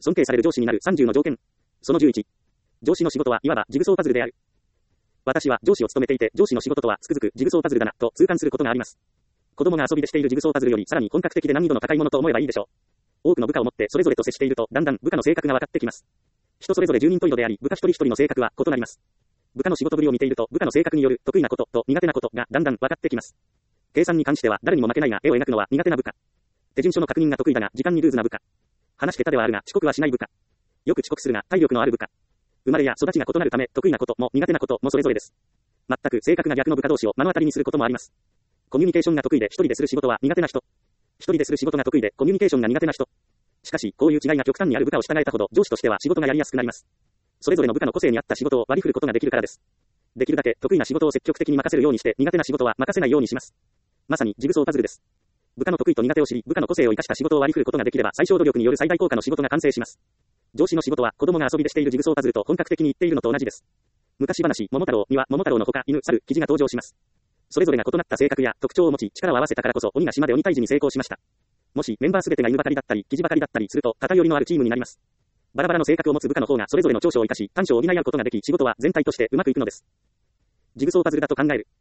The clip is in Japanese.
尊敬される上司になる30の条件。その11。上司の仕事はいわばジグソーパズルである。私は上司を務めていて、上司の仕事とはつくづくジグソーパズルだな、と痛感することがあります。子供が遊びでしているジグソーパズルよりさらに本格的で難易度の高いものと思えばいいでしょう。多くの部下を持ってそれぞれと接していると、だんだん部下の性格が分かってきます。人それぞれ10人十色であり、部下一人一人の性格は異なります。部下の仕事ぶりを見ていると、部下の性格による得意なことと苦手なことがだんだん分かってきます。計算に関しては誰にも負けないが、絵を描くのは苦手な部下。手順書の確認が得意だが、時間にルーズな部下。話し下手ではあるが、遅刻はしない部下。よく遅刻するが、体力のある部下。生まれや育ちが異なるため、得意なことも苦手なこともそれぞれです。全く性格が逆の部下同士を目の当たりにすることもあります。コミュニケーションが得意で一人でする仕事は苦手な人。一人でする仕事が得意でコミュニケーションが苦手な人。しかし、こういう違いが極端にある部下を従えたほど、上司としては仕事がやりやすくなります。それぞれの部下の個性に合った仕事を割り振ることができるからです。できるだけ得意な仕事を積極的に任せるようにして、苦手な仕事は任せないようにします。まさにジグソーパズルです。部下の得意と苦手を知り、部下の個性を生かした仕事を割り振ることができれば、最小努力による最大効果の仕事が完成します。上司の仕事は子供が遊びでしているジグソーパズルと本格的に言っているのと同じです。昔話、桃太郎には桃太郎のほか犬、猿、キジが登場します。それぞれが異なった性格や特徴を持ち、力を合わせたからこそ鬼が島で鬼退治に成功しました。もしメンバーすべてが犬ばかりだったり、キジばかりだったりすると、偏りのあるチームになります。バラバラの性格を持つ部下の方がそれぞれの長所を生かし、短所を補い合うことができ、仕事は全体としてうまくいくのです。ジグソーパズルだと考える。